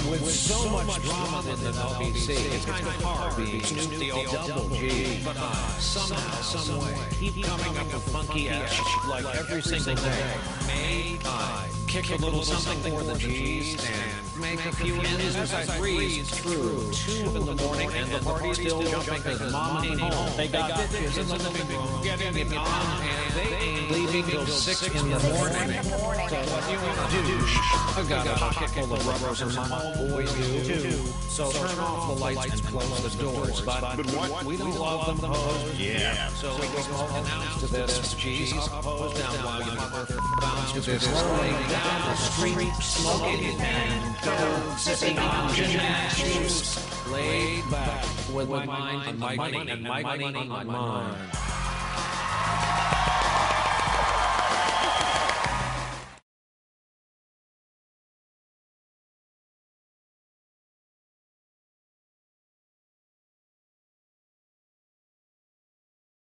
With so much drama in the LBC, it's kind of hard being Snoop D-O double G, but somehow, some way, keep coming up with funky ass like every single day. May I kick a little something for the G's and make a few ends as I breeze through 2 in the morning and the party's still jumping because mom ain't home. They got bitches in the living room getting it on and they ain't leaving till 6 in the morning. So what you want to do? I got a pocket full of rubbers and my homeboys do too. So turn off the lights and close the doors. But what? We don't love them hoes. Yeah. So we go smoking out to this. G's up, hose down while you mother bounce to this. Rolling down the street, smoking and dope, sipping on gin and juice. Laid back with my mind on my money and my money on my mind.